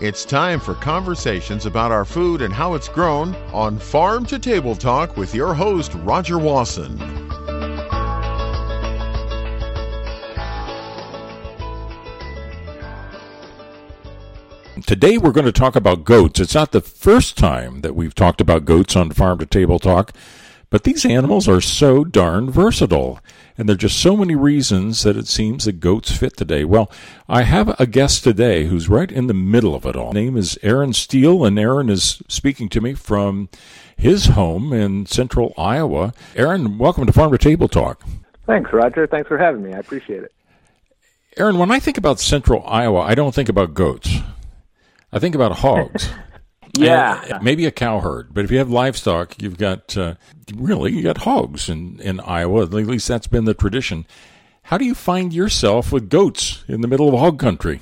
It's time for conversations about our food and how it's grown on Farm to Table Talk with your host, Roger Wasson. Today we're going to talk about goats. It's not the first time that we've talked about goats on Farm to Table Talk, but these animals are so darn versatile, and there are just so many reasons that it seems that goats fit today. Well, I have a guest today who's right in the middle of it all. His name is Aaron Steele, and Aaron is speaking to me from his home in central Iowa. Aaron, welcome to Farm to Table Talk. Thanks, Roger. Thanks for having me. I appreciate it. Aaron, when I think about central Iowa, I don't think about goats. I think about hogs. Yeah. Maybe a cow herd. But if you have livestock, you've got, you got hogs in Iowa. At least that's been the tradition. How do you find yourself with goats in the middle of hog country?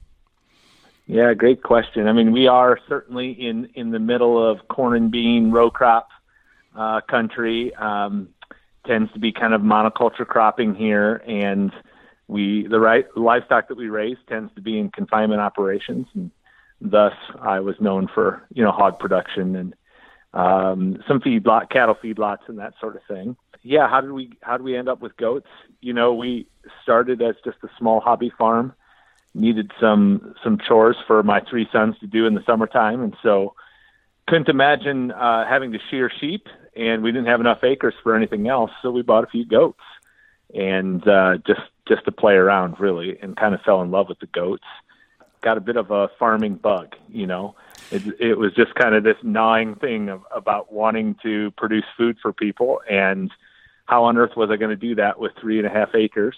Yeah, great question. I mean, we are certainly in the middle of corn and bean row crop country. Tends to be kind of monoculture cropping here. And the livestock that we raise tends to be in confinement operations. And thus, I was known for, hog production and some cattle feedlots and that sort of thing. Yeah, how did we end up with goats? We started as just a small hobby farm, needed some chores for my three sons to do in the summertime, and so couldn't imagine having to shear sheep, and we didn't have enough acres for anything else, so we bought a few goats, and just to play around, really, and kind of fell in love with the goats. Got a bit of a farming bug, It was just kind of this gnawing thing about wanting to produce food for people, and how on earth was I going to do that with 3.5 acres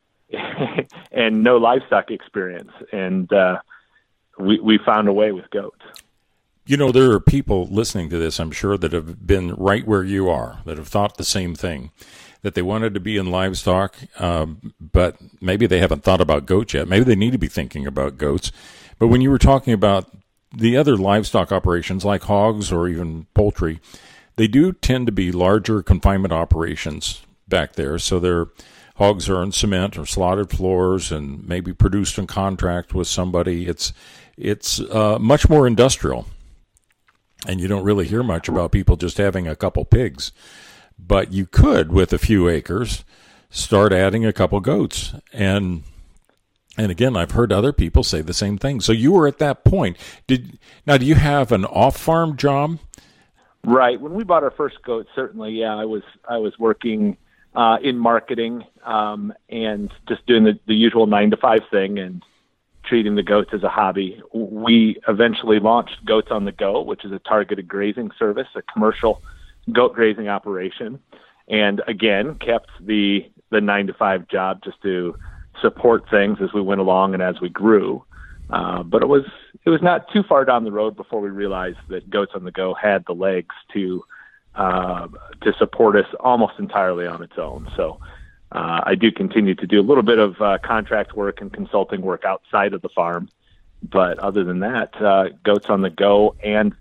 and no livestock experience? And we found a way with goats. There are people listening to this, I'm sure, that have been right where you are, that have thought the same thing, that they wanted to be in livestock, but maybe they haven't thought about goats yet. Maybe they need to be thinking about goats. But when you were talking about the other livestock operations like hogs or even poultry, they do tend to be larger confinement operations back there. So their hogs are in cement or slotted floors and maybe produced in contract with somebody. It's much more industrial. And you don't really hear much about people just having a couple pigs. But you could, with a few acres, start adding a couple goats. And again, I've heard other people say the same thing. So you were at that point. Do you have an off-farm job? Right. When we bought our first goat, certainly, yeah, I was working in marketing and just doing the usual 9-to-5 thing and treating the goats as a hobby. We eventually launched Goats on the Go, which is a targeted grazing service, a commercial goat grazing operation, and again kept the 9-to-5 job just to support things as we went along and as we grew. But it was not too far down the road before we realized that Goats on the Go had the legs to support us almost entirely on its own. So I do continue to do a little bit of contract work and consulting work outside of the farm, but other than that, Goats on the Go and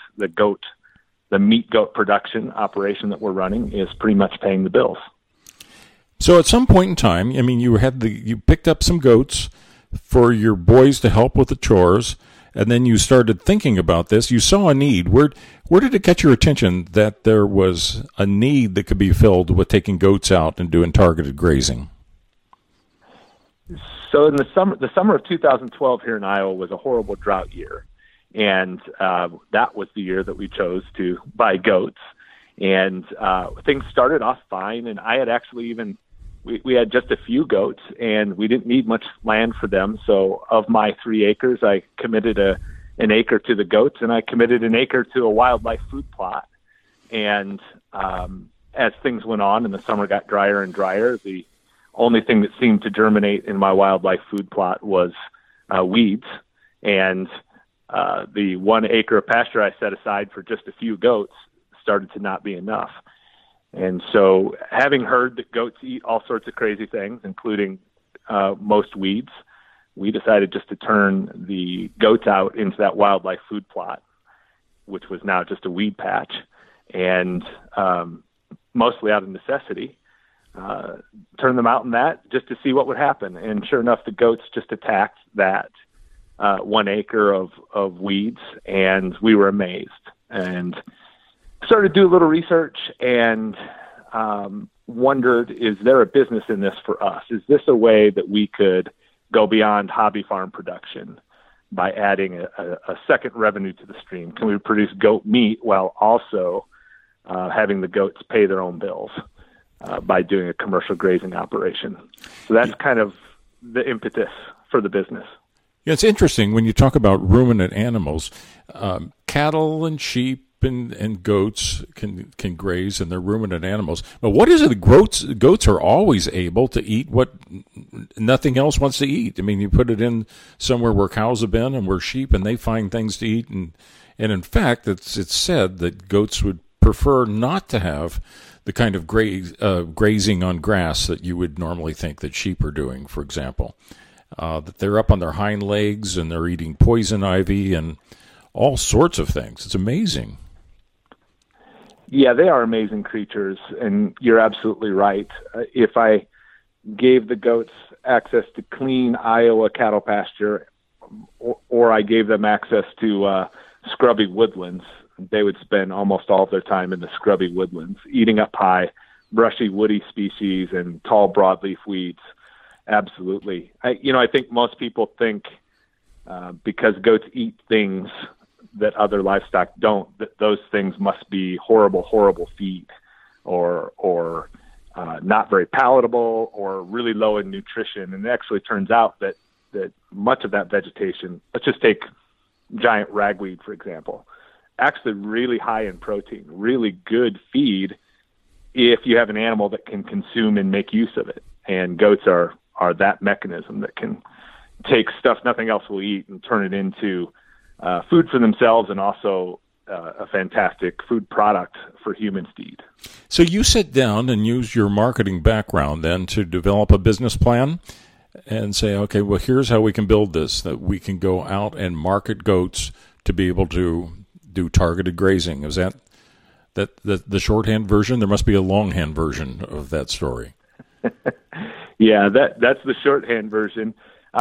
the meat goat production operation that we're running is pretty much paying the bills. So at some point in time, I mean, you picked up some goats for your boys to help with the chores, and then you started thinking about this. You saw a need. Where did it catch your attention that there was a need that could be filled with taking goats out and doing targeted grazing? So in the summer of 2012 here in Iowa was a horrible drought year. And that was the year that we chose to buy goats. And things started off fine. And I had actually we had just a few goats, and we didn't need much land for them. So of my 3 acres, I committed an acre to the goats, and I committed an acre to a wildlife food plot. And as things went on and the summer got drier and drier, the only thing that seemed to germinate in my wildlife food plot was weeds. And the 1 acre of pasture I set aside for just a few goats started to not be enough. And so having heard that goats eat all sorts of crazy things, including most weeds, we decided just to turn the goats out into that wildlife food plot, which was now just a weed patch, and mostly out of necessity, turn them out in that just to see what would happen. And sure enough, the goats just attacked that 1 acre of weeds, and we were amazed and started to do a little research and wondered, is there a business in this for us? Is this a way that we could go beyond hobby farm production by adding a second revenue to the stream? Can we produce goat meat while also having the goats pay their own bills by doing a commercial grazing operation? So that's kind of the impetus for the business. Yeah, it's interesting when you talk about ruminant animals. Cattle and sheep and goats can graze, and they're ruminant animals. But what is it? Goats are always able to eat what nothing else wants to eat. I mean, you put it in somewhere where cows have been and where sheep, and they find things to eat. And in fact, it's said that goats would prefer not to have the kind of grazing on grass that you would normally think that sheep are doing, for example. That they're up on their hind legs and they're eating poison ivy and all sorts of things. It's amazing. Yeah, they are amazing creatures, and you're absolutely right. If I gave the goats access to clean Iowa cattle pasture, or I gave them access to scrubby woodlands, they would spend almost all of their time in the scrubby woodlands, eating up high, brushy, woody species and tall broadleaf weeds. Absolutely. I think most people think because goats eat things that other livestock don't, that those things must be horrible feed or not very palatable or really low in nutrition. And it actually turns out that much of that vegetation, let's just take giant ragweed, for example, actually really high in protein, really good feed if you have an animal that can consume and make use of it. And goats are that mechanism that can take stuff nothing else will eat and turn it into food for themselves, and also a fantastic food product for humans to eat. So you sit down and use your marketing background then to develop a business plan and say, okay, well, here's how we can build this, that we can go out and market goats to be able to do targeted grazing. Is that the shorthand version? There must be a longhand version of that story. Yeah, that's the shorthand version.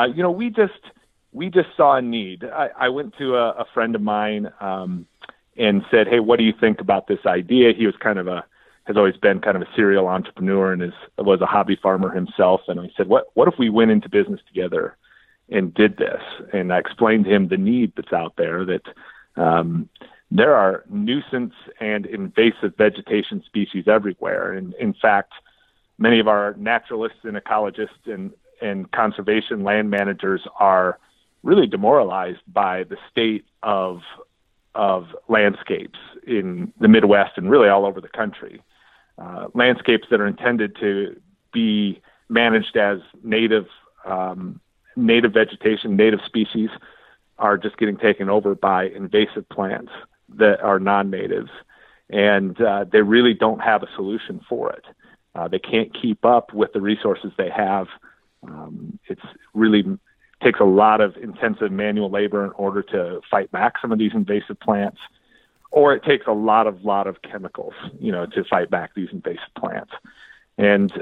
We just saw a need. I went to a friend of mine and said, "Hey, what do you think about this idea?" He was has always been kind of a serial entrepreneur and was a hobby farmer himself. And I said, "What if we went into business together and did this?" And I explained to him the need that's out there. That there are nuisance and invasive vegetation species everywhere, and in fact, many of our naturalists and ecologists and conservation land managers are really demoralized by the state of landscapes in the Midwest and really all over the country. Landscapes that are intended to be managed as native vegetation, native species, are just getting taken over by invasive plants that are non-natives, and they really don't have a solution for it. They can't keep up with the resources they have. It's really takes a lot of intensive manual labor in order to fight back some of these invasive plants, or it takes a lot of chemicals, to fight back these invasive plants. And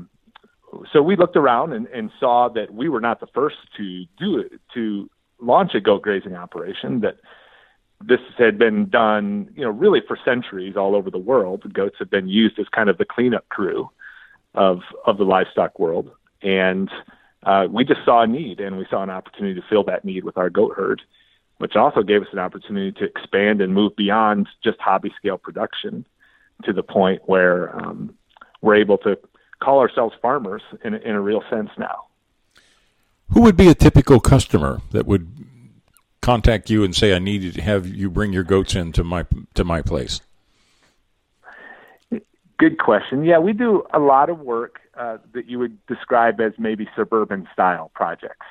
so we looked around and saw that we were not the first to do it, to launch a goat grazing operation, that this had been done, really for centuries all over the world. The goats have been used as kind of the cleanup crew of the livestock world. And we just saw a need, and we saw an opportunity to fill that need with our goat herd, which also gave us an opportunity to expand and move beyond just hobby scale production to the point where we're able to call ourselves farmers in a real sense now. Who would be a typical customer that would contact you and say, "I need to have you bring your goats into my place"? Good question. Yeah, we do a lot of work that you would describe as maybe suburban style projects.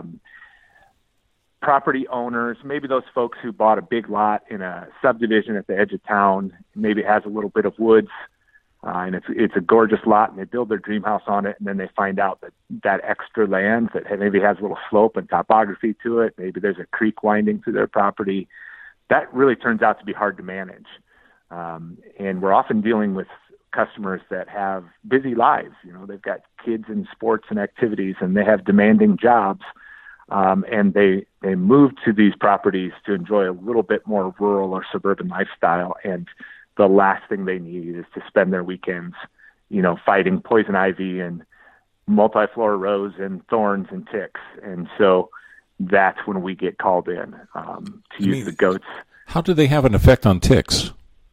Property owners, maybe those folks who bought a big lot in a subdivision at the edge of town, maybe it has a little bit of woods, and it's a gorgeous lot, and they build their dream house on it, and then they find out that extra land that maybe has a little slope and topography to it, maybe there's a creek winding through their property, that really turns out to be hard to manage. And we're often dealing with customers that have busy lives. They've got kids in sports and activities, and they have demanding jobs. and they moved to these properties to enjoy a little bit more rural or suburban lifestyle. And the last thing they need is to spend their weekends, fighting poison ivy and multiflora rose and thorns and ticks. And so that's when we get called in to use the goats. How do they have an effect on ticks?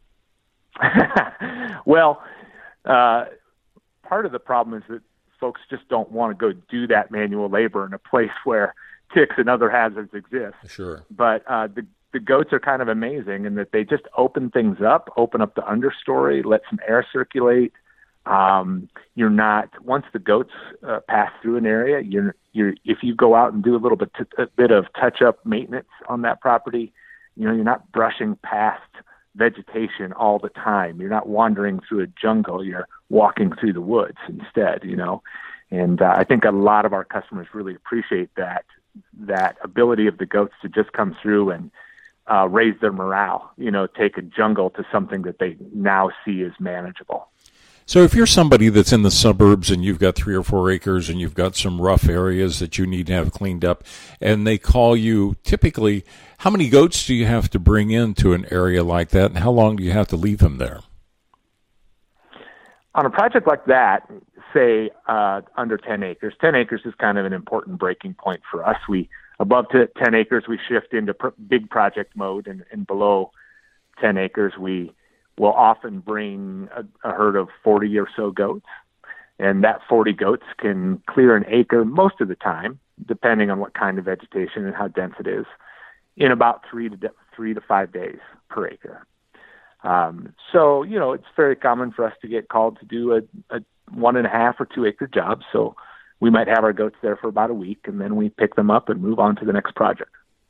Well, part of the problem is that folks just don't want to go do that manual labor in a place where ticks and other hazards exist. Sure. But the goats are kind of amazing in that they just open things up, open up the understory, let some air circulate. You're not, once the goats pass through an area, if you go out and do a bit of touch-up maintenance on that property, you're not brushing past vegetation all the time. You're not wandering through a jungle. You're walking through the woods instead, And I think a lot of our customers really appreciate that ability of the goats to just come through and raise their morale, take a jungle to something that they now see as manageable. So if you're somebody that's in the suburbs and you've got 3 or 4 acres and you've got some rough areas that you need to have cleaned up, and they call you, typically, how many goats do you have to bring into an area like that, and how long do you have to leave them there? On a project like that, say under 10 acres, 10 acres is kind of an important breaking point for us. Above 10 acres, we shift into big project mode, and below 10 acres, we will often bring a herd of 40 or so goats. And that 40 goats can clear an acre most of the time, depending on what kind of vegetation and how dense it is, in about 3 to 5 days per acre. So, it's very common for us to get called to do a 1.5 or 2 acre job. So we might have our goats there for about a week, and then we pick them up and move on to the next project.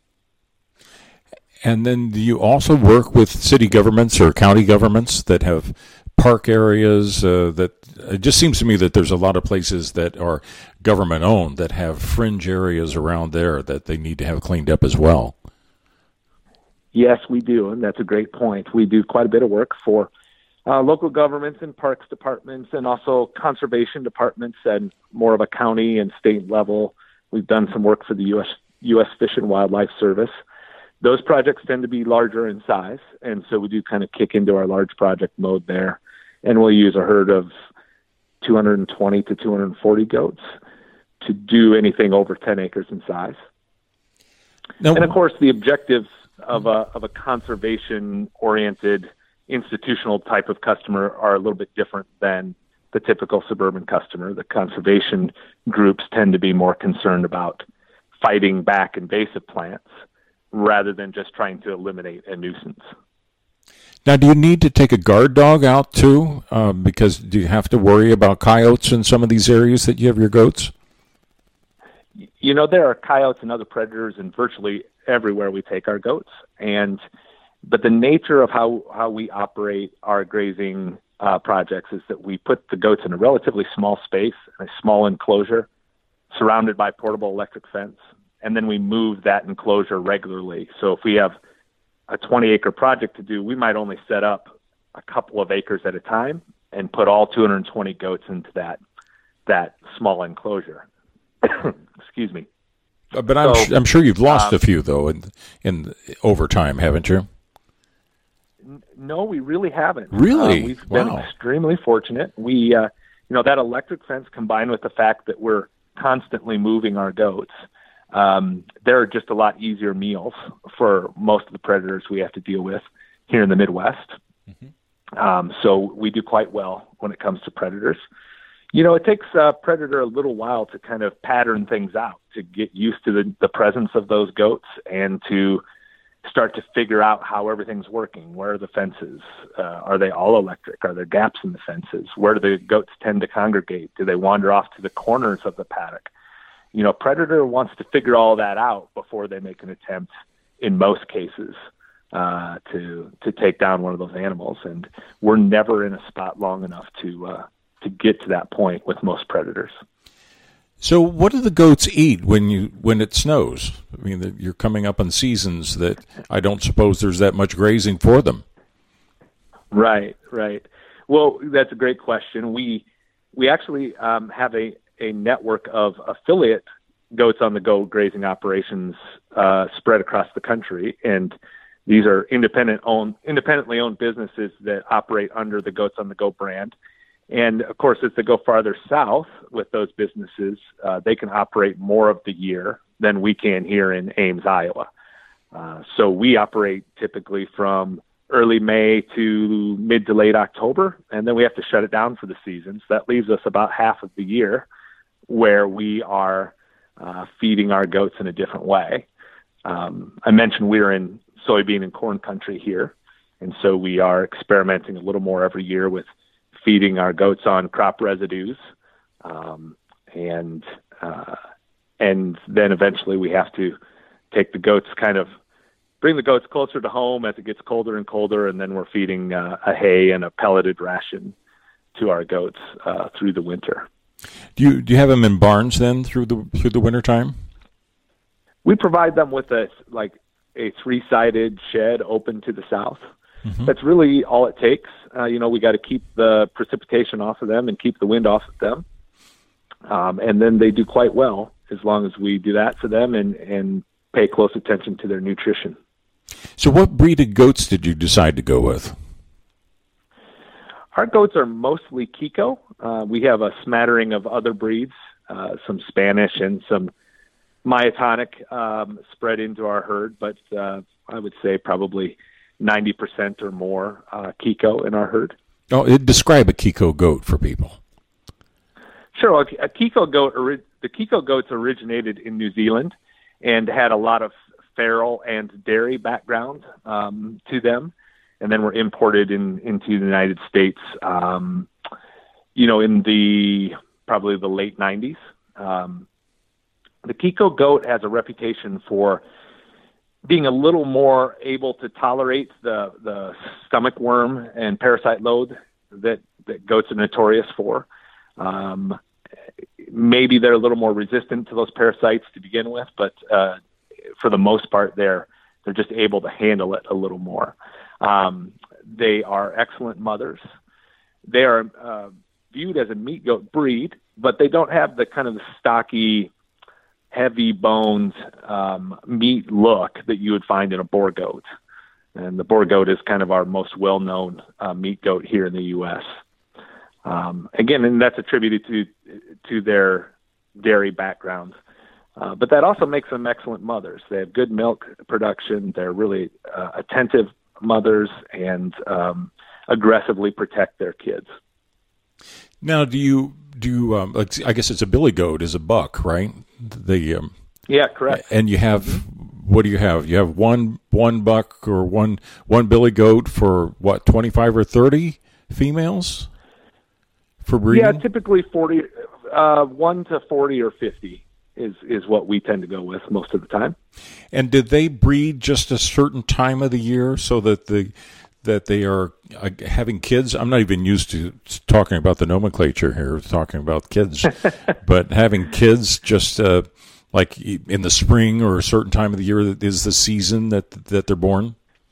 And then do you also work with city governments or county governments that have park areas? That it just seems to me that there's a lot of places that are government-owned that have fringe areas around there that they need to have cleaned up as well. Yes, we do, and that's a great point. We do quite a bit of work for local governments and parks departments, and also conservation departments and more of a county and state level. We've done some work for the U.S. Fish and Wildlife Service. Those projects tend to be larger in size, and so we do kind of kick into our large project mode there, and we'll use a herd of 220 to 240 goats to do anything over 10 acres in size. Now, and of course, the objectives of a conservation-oriented institutional type of customer are a little bit different than the typical suburban customer. The conservation groups tend to be more concerned about fighting back invasive plants rather than just trying to eliminate a nuisance. Now, do you need to take a guard dog out too? Because do you have to worry about coyotes in some of these areas that you have your goats? There are coyotes and other predators in virtually everywhere we take our goats. But the nature of how we operate our grazing projects is that we put the goats in a relatively small space, a small enclosure, surrounded by portable electric fence, and then we move that enclosure regularly. So if we have a 20-acre project to do, we might only set up a couple of acres at a time and put all 220 goats into that small enclosure. Excuse me. But I'm sure you've lost a few, though, in over time, haven't you? No, we really haven't. Really? We've been extremely fortunate. We, that electric fence combined with the fact that we're constantly moving our goats, they're just a lot easier meals for most of the predators we have to deal with here in the Midwest. Mm-hmm. So we do quite well when it comes to predators. It takes a predator a little while to kind of pattern things out, to get used to the presence of those goats and to start to figure out how everything's working. Where are the fences? Are they all electric? Are there gaps in the fences? Where do the goats tend to congregate? Do they wander off to the corners of the paddock? Predator wants to figure all that out before they make an attempt, in most cases, to take down one of those animals. And we're never in a spot long enough to get to that point with most predators. So what do the goats eat when it snows? I mean, you're coming up on seasons that I don't suppose there's that much grazing for them. Right. Well, that's a great question. We actually have a network of affiliate goats on the go grazing operations spread across the country, and these are independently owned businesses that operate under the Goats on the Go brand. And of course, as they go farther south with those businesses, they can operate more of the year than we can here in Ames, Iowa. So we operate typically from early May to mid to late October, and then we have to shut it down for the season. So that leaves us about half of the year where we are feeding our goats in a different way. I mentioned we're in soybean and corn country here, and so we are experimenting a little more every year with feeding our goats on crop residues, and then eventually we have to take the goats, bring the goats closer to home as it gets colder and colder, and then we're feeding a hay and a pelleted ration to our goats through the winter. Do you have them in barns then through the winter time? We provide them with a 3-sided shed open to the south. Mm-hmm. That's really all it takes. We got to keep the precipitation off of them and keep the wind off of them. And then they do quite well as long as we do that for them and pay close attention to their nutrition. So what breed of goats did you decide to go with? Our goats are mostly Kiko. We have a smattering of other breeds, some Spanish and some Myotonic spread into our herd, but I would say probably 90% or more Kiko in our herd. Oh, describe a Kiko goat for people. Sure. A Kiko goat, the Kiko goats originated in New Zealand and had a lot of feral and dairy background to them, and then were imported into the United States, in probably the late 90s. The Kiko goat has a reputation for being a little more able to tolerate the stomach worm and parasite load that goats are notorious for. Maybe they're a little more resistant to those parasites to begin with, but for the most part, they're just able to handle it a little more. They are excellent mothers. They are viewed as a meat goat breed, but they don't have the kind of stocky, heavy boned meat look that you would find in a Boer goat. And the Boer goat is kind of our most well-known meat goat here in the U.S. Again, and that's attributed to their dairy background. But that also makes them excellent mothers. They have good milk production. They're really attentive mothers and aggressively protect their kids. Now, do you I guess it's a billy goat is a buck, right? Yeah, correct. And you have, what do you have? You have one buck or one billy goat for what, 25 or 30 females for breeding? Yeah, typically 40, 1 to 40 or 50 is what we tend to go with most of the time. And did they breed just a certain time of the year so that they are having kids? I'm not even used to talking about the nomenclature here, talking about kids, but having kids just like in the spring or a certain time of the year that is the season that they're born?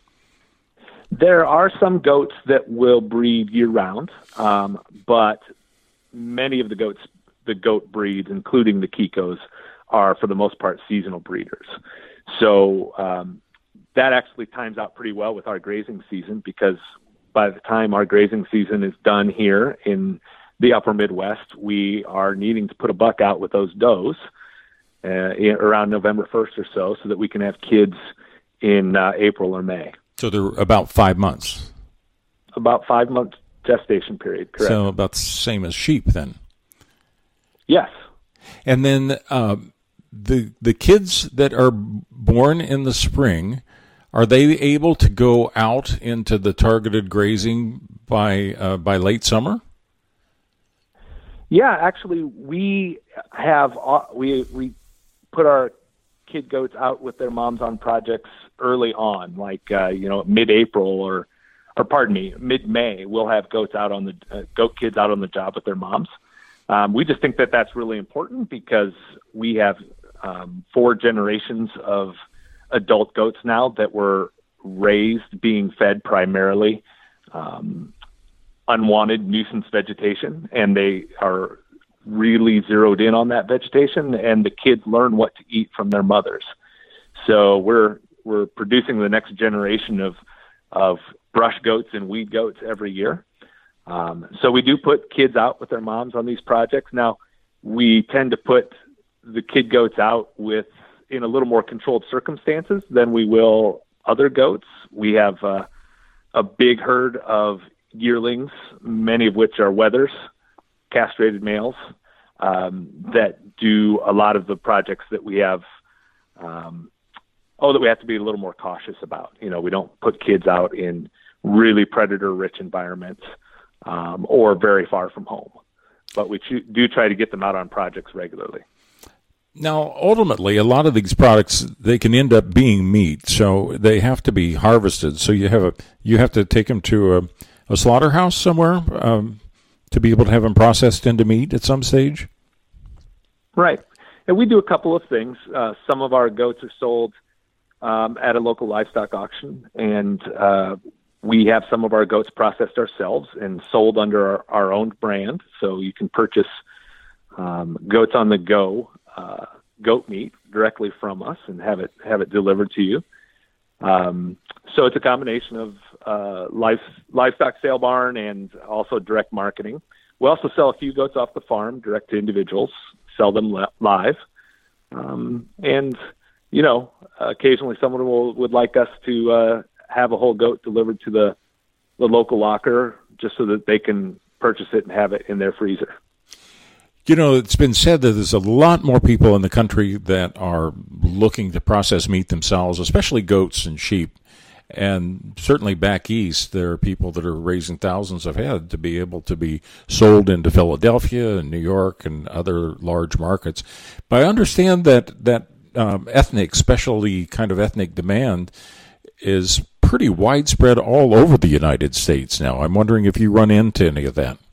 There are some goats that will breed year-round, but many of the goat breeds, including the Kikos, are for the most part seasonal breeders. So that actually times out pretty well with our grazing season, because by the time our grazing season is done here in the upper Midwest, we are needing to put a buck out with those does around November 1st or so that we can have kids in April or May. So they're about 5 months. About 5 months gestation period, correct. So about the same as sheep then. Yes. And then the kids that are born in the spring, are they able to go out into the targeted grazing by late summer? Yeah, actually, we have we put our kid goats out with their moms on projects early on, like mid-April or mid-May. We'll have goat kids out on the job with their moms. We just think that that's really important because we have 4 generations of adult goats now that were raised being fed primarily unwanted nuisance vegetation, and they are really zeroed in on that vegetation, and the kids learn what to eat from their mothers. So we're producing the next generation of brush goats and weed goats every year. So we do put kids out with their moms on these projects. Now, we tend to put the kid goats out in a little more controlled circumstances than we will other goats. We have a big herd of yearlings, many of which are wethers, castrated males, that do a lot of the projects that we have, that we have to be a little more cautious about. We don't put kids out in really predator-rich environments or very far from home. But we do try to get them out on projects regularly. Now, ultimately, a lot of these products, they can end up being meat, so they have to be harvested. So you have to take them to a slaughterhouse somewhere to be able to have them processed into meat at some stage? Right. And we do a couple of things. Some of our goats are sold at a local livestock auction, and we have some of our goats processed ourselves and sold under our own brand. So you can purchase goats on the go goat meat directly from us and have it delivered to you. So it's a combination of livestock sale barn and also direct marketing. We also sell a few goats off the farm direct to individuals, sell them live. And, occasionally someone would like us to have a whole goat delivered to the local locker just so that they can purchase it and have it in their freezer. It's been said that there's a lot more people in the country that are looking to process meat themselves, especially goats and sheep. And certainly back east, there are people that are raising thousands of head to be able to be sold into Philadelphia and New York and other large markets. But I understand that ethnic, specialty kind of ethnic demand is pretty widespread all over the United States now. I'm wondering if you run into any of that.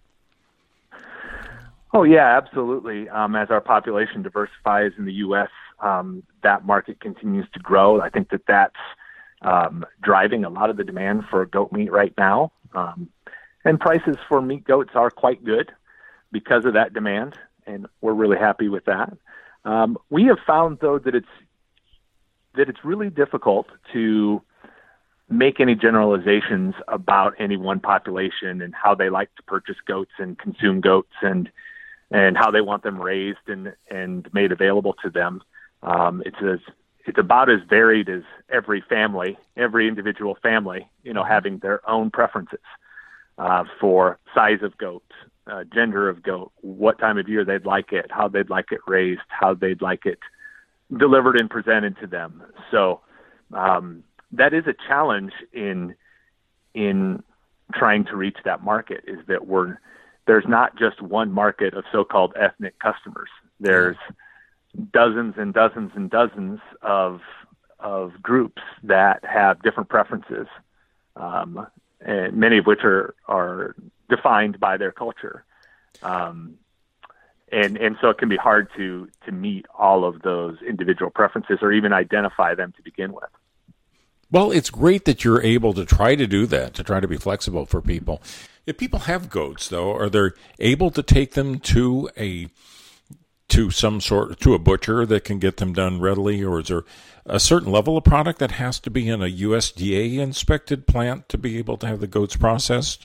Oh, yeah, absolutely. As our population diversifies in the U.S., that market continues to grow. I think that's driving a lot of the demand for goat meat right now. And prices for meat goats are quite good because of that demand, and we're really happy with that. We have found, though, that it's really difficult to make any generalizations about any one population and how they like to purchase goats and consume goats and how they want them raised and made available to them. It's about as varied as every individual family, having their own preferences for size of goat, gender of goat, what time of year they'd like it, how they'd like it raised, how they'd like it delivered and presented to them. So that is a challenge in trying to reach that market, is that there's not just one market of so-called ethnic customers. There's dozens and dozens and dozens of groups that have different preferences, and many of which are defined by their culture. And so it can be hard to meet all of those individual preferences or even identify them to begin with. Well, it's great that you're able to try to do that, to try to be flexible for people. If people have goats, though, are they able to take them to a butcher that can get them done readily, or is there a certain level of product that has to be in a USDA inspected plant to be able to have the goats processed?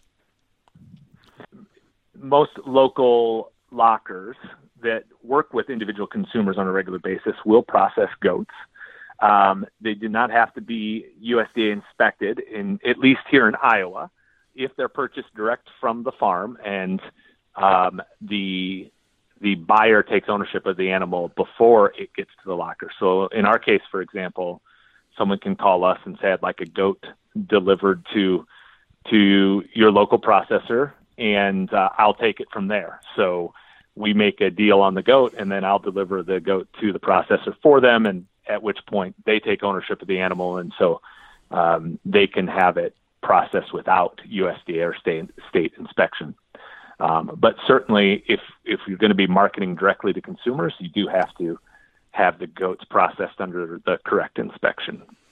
Most local lockers that work with individual consumers on a regular basis will process goats. They do not have to be USDA inspected, at least here in Iowa, if they're purchased direct from the farm and the buyer takes ownership of the animal before it gets to the locker. So in our case, for example, someone can call us and say, I'd like a goat delivered to your local processor, and I'll take it from there. So we make a deal on the goat, and then I'll deliver the goat to the processor for them, and at which point they take ownership of the animal, and so they can have it processed without USDA or state inspection. But certainly, if you're going to be marketing directly to consumers, you do have to have the goats processed under the correct inspection.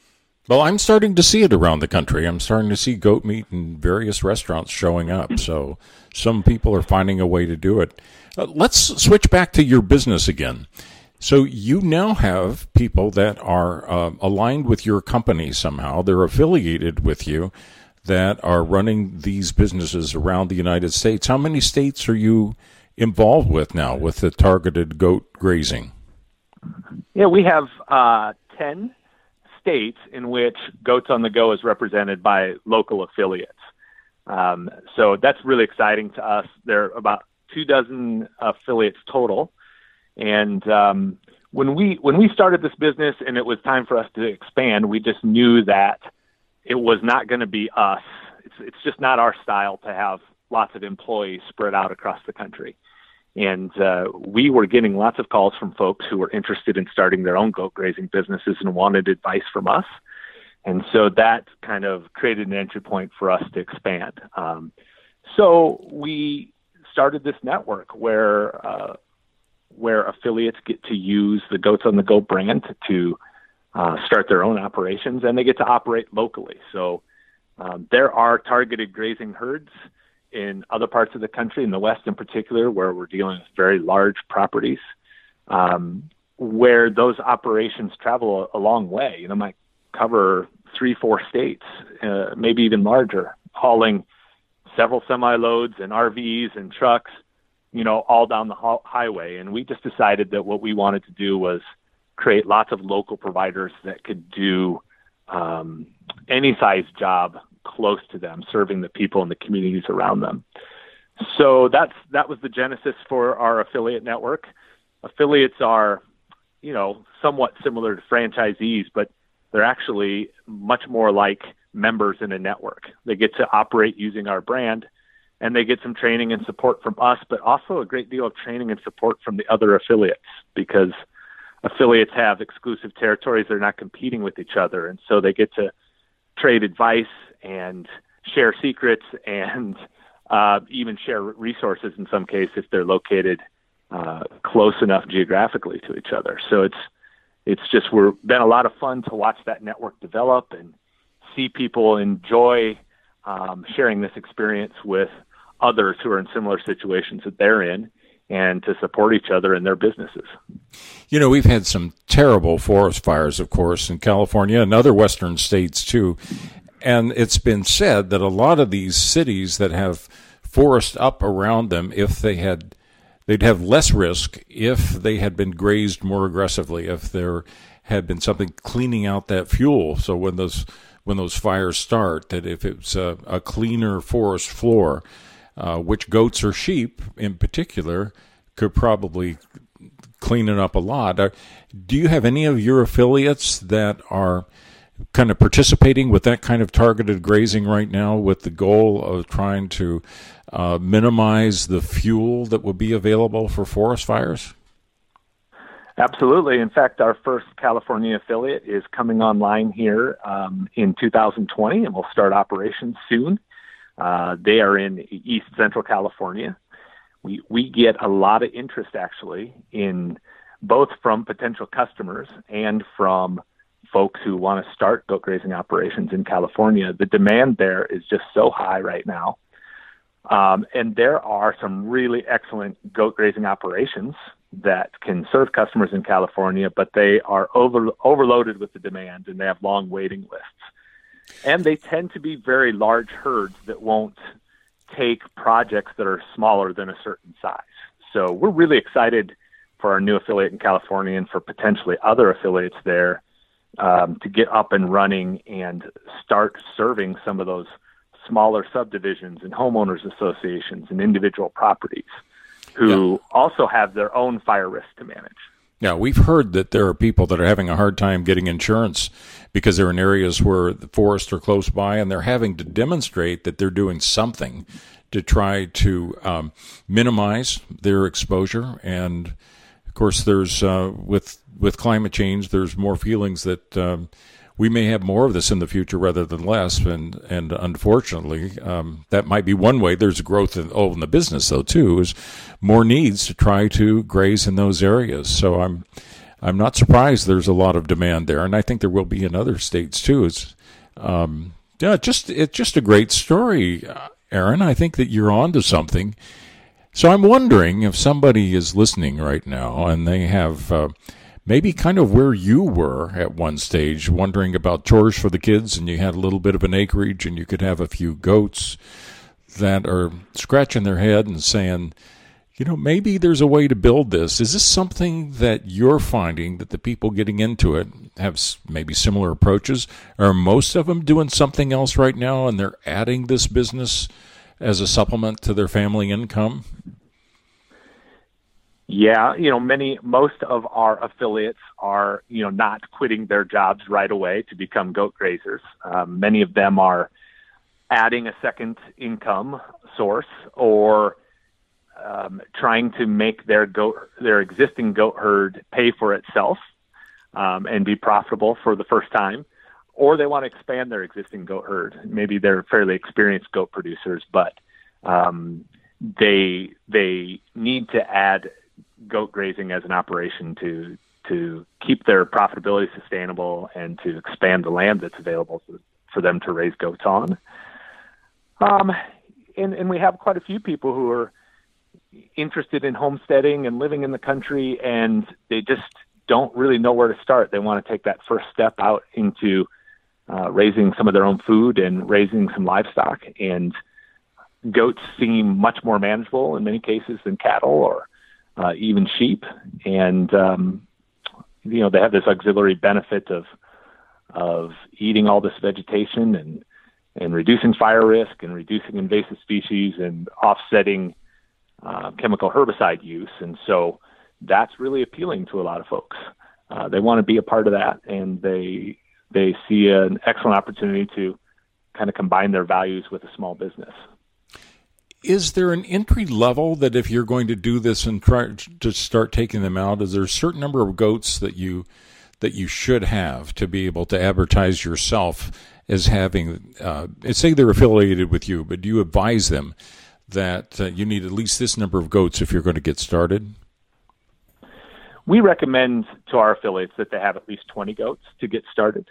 Well, I'm starting to see it around the country. I'm starting to see goat meat in various restaurants showing up. So some people are finding a way to do it. Let's switch back to your business again. So you now have people that are aligned with your company somehow. They're affiliated with you that are running these businesses around the United States. How many states are you involved with now with the targeted goat grazing? Yeah, we have 10 states in which Goats on the Go is represented by local affiliates. So that's really exciting to us. There are about 24 affiliates total. And when we started this business and it was time for us to expand, we just knew that it was not going to be us. It's just not our style to have lots of employees spread out across the country. And we were getting lots of calls from folks who were interested in starting their own goat grazing businesses and wanted advice from us. And so that kind of created an entry point for us to expand. So we started this network where affiliates get to use the Goats on the Go brand to start their own operations, and they get to operate locally. So there are targeted grazing herds in other parts of the country, in the West in particular, where we're dealing with very large properties, where those operations travel a long way. Might cover 3-4 states, maybe even larger, hauling several semi-loads and RVs and trucks, all down the highway. And we just decided that what we wanted to do was create lots of local providers that could do any size job close to them, serving the people in the communities around them. So that was the genesis for our affiliate network. Affiliates are, somewhat similar to franchisees, but they're actually much more like members in a network. They get to operate using our brand, and they get some training and support from us, but also a great deal of training and support from the other affiliates, because affiliates have exclusive territories. They're not competing with each other. And so they get to trade advice and share secrets and even share resources in some cases if they're located close enough geographically to each other. So it's just been a lot of fun to watch that network develop and see people enjoy sharing this experience with others who are in similar situations that they're in, and to support each other in their businesses. We've had some terrible forest fires, of course, in California and other western states too. And it's been said that a lot of these cities that have forest up around them, they'd have less risk if they had been grazed more aggressively, if there had been something cleaning out that fuel. So when those fires start, that if it's a cleaner forest floor, which goats or sheep in particular could probably clean it up a lot. Do you have any of your affiliates that are kind of participating with that kind of targeted grazing right now with the goal of trying to minimize the fuel that will be available for forest fires? Absolutely. In fact, our first California affiliate is coming online here in 2020, and we'll start operations soon. They are in East Central California. We get a lot of interest, actually, in both from potential customers and from folks who want to start goat grazing operations in California. The demand there is just so high right now. And there are some really excellent goat grazing operations that can serve customers in California, but they are overloaded with the demand, and they have long waiting lists. And they tend to be very large herds that won't take projects that are smaller than a certain size. So we're really excited for our new affiliate in California and for potentially other affiliates there to get up and running and start serving some of those smaller subdivisions and homeowners associations and individual properties who also have their own fire risk to manage. Yeah, we've heard that there are people that are having a hard time getting insurance because they're in areas where the forests are close by, and they're having to demonstrate that they're doing something to try to minimize their exposure. And of course, there's with climate change, there's more feelings that we may have more of this in the future rather than less. And unfortunately, that might be one way. There's growth in the business, though, too, is more needs to try to graze in those areas. So I'm not surprised there's a lot of demand there, and I think there will be in other states too. It's just a great story, Aaron. I think that you're onto something. So I'm wondering if somebody is listening right now and they have maybe kind of where you were at one stage, wondering about chores for the kids, and you had a little bit of an acreage and you could have a few goats, that are scratching their head and saying, maybe there's a way to build this. Is this something that you're finding that the people getting into it have maybe similar approaches? Are most of them doing something else right now and they're adding this business as a supplement to their family income? Yeah, most of our affiliates are, not quitting their jobs right away to become goat grazers. Many of them are adding a second income source or trying to make their existing goat herd pay for itself and be profitable for the first time, or they want to expand their existing goat herd. Maybe they're fairly experienced goat producers, but they need to add goat grazing as an operation to keep their profitability sustainable and to expand the land that's available for them to raise goats on. And we have quite a few people who are interested in homesteading and living in the country, and they just don't really know where to start. They want to take that first step out into raising some of their own food and raising some livestock. And goats seem much more manageable in many cases than cattle or even sheep. And, they have this auxiliary benefit of eating all this vegetation and reducing fire risk and reducing invasive species and offsetting chemical herbicide use. And so that's really appealing to a lot of folks. They want to be a part of that, and they see an excellent opportunity to kind of combine their values with a small business. Is there an entry level that if you're going to do this and try to start taking them out, is there a certain number of goats that you should have to be able to advertise yourself as having, say they're affiliated with you, but do you advise them that you need at least this number of goats if you're going to get started? We recommend to our affiliates that they have at least 20 goats to get started.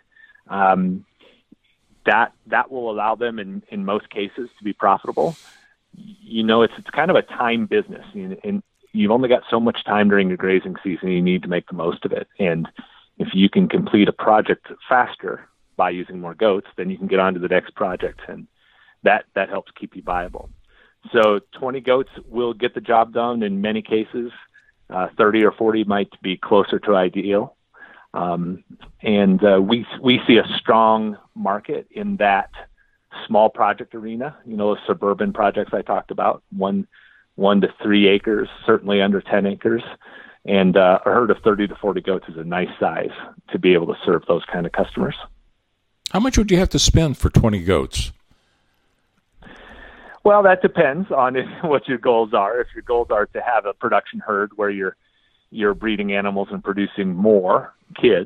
That will allow them in most cases to be profitable. It's kind of a time business, and you've only got so much time during your grazing season. You need to make the most of it. And if you can complete a project faster by using more goats, then you can get on to the next project, and that helps keep you viable. So 20 goats will get the job done in many cases. 30 or 40 might be closer to ideal. And we see a strong market in that small project arena, those suburban projects I talked about, 1 to 3 acres, certainly under 10 acres. And a herd of 30 to 40 goats is a nice size to be able to serve those kind of customers. How much would you have to spend for 20 goats? Well, that depends on what your goals are. If your goals are to have a production herd where you're breeding animals and producing more kids,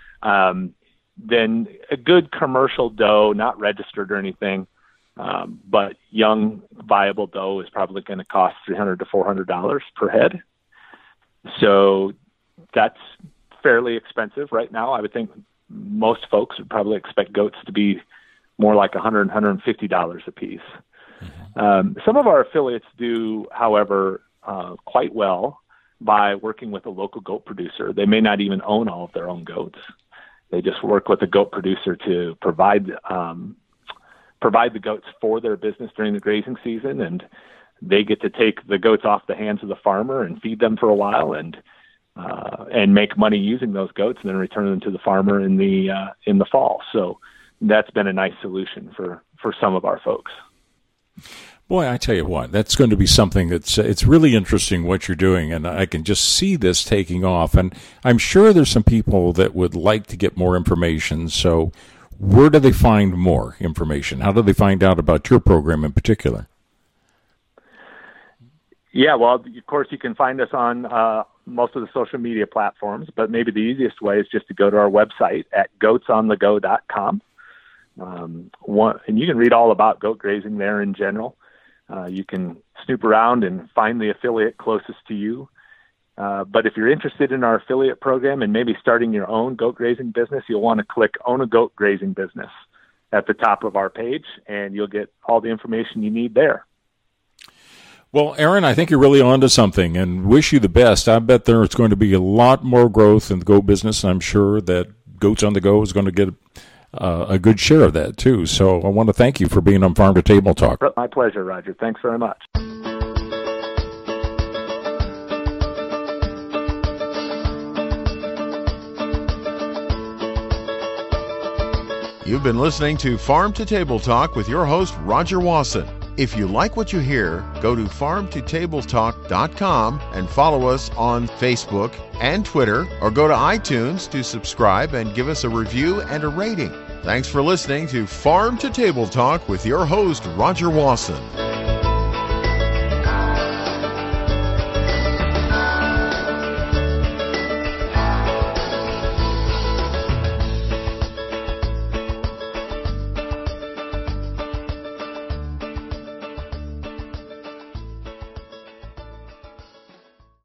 then a good commercial doe, not registered or anything, but young, viable doe is probably going to cost $300 to $400 per head. So that's fairly expensive right now. I would think most folks would probably expect goats to be more like $100, $150 a piece. Mm-hmm. Some of our affiliates do, however, quite well by working with a local goat producer. They may not even own all of their own goats. They just work with a goat producer to provide the goats for their business during the grazing season, and they get to take the goats off the hands of the farmer and feed them for a while and make money using those goats, and then return them to the farmer in the fall. So that's been a nice solution for some of our folks. Boy, I tell you what, that's going to be something it's really interesting what you're doing, and I can just see this taking off. And I'm sure there's some people that would like to get more information. So where do they find more information? How do they find out about your program in particular? Yeah, well, of course, you can find us on most of the social media platforms, but maybe the easiest way is just to go to our website at goatsonthego.com. And you can read all about goat grazing there in general. You can snoop around and find the affiliate closest to you But if you're interested in our affiliate program and maybe starting your own goat grazing business, you'll want to click Own a Goat Grazing Business at the top of our page, and you'll get all the information you need there. Well, Aaron, I think you're really onto something, and wish you the best. I bet there's going to be a lot more growth in the goat business. I'm sure that Goats on the Go is going to get a good share of that, too. So I want to thank you for being on Farm to Table Talk. My pleasure, Roger. Thanks very much. You've been listening to Farm to Table Talk with your host, Roger Wasson. If you like what you hear, go to farmtotabletalk.com and follow us on Facebook and Twitter, or go to iTunes to subscribe and give us a review and a rating. Thanks for listening to Farm to Table Talk with your host, Roger Wasson.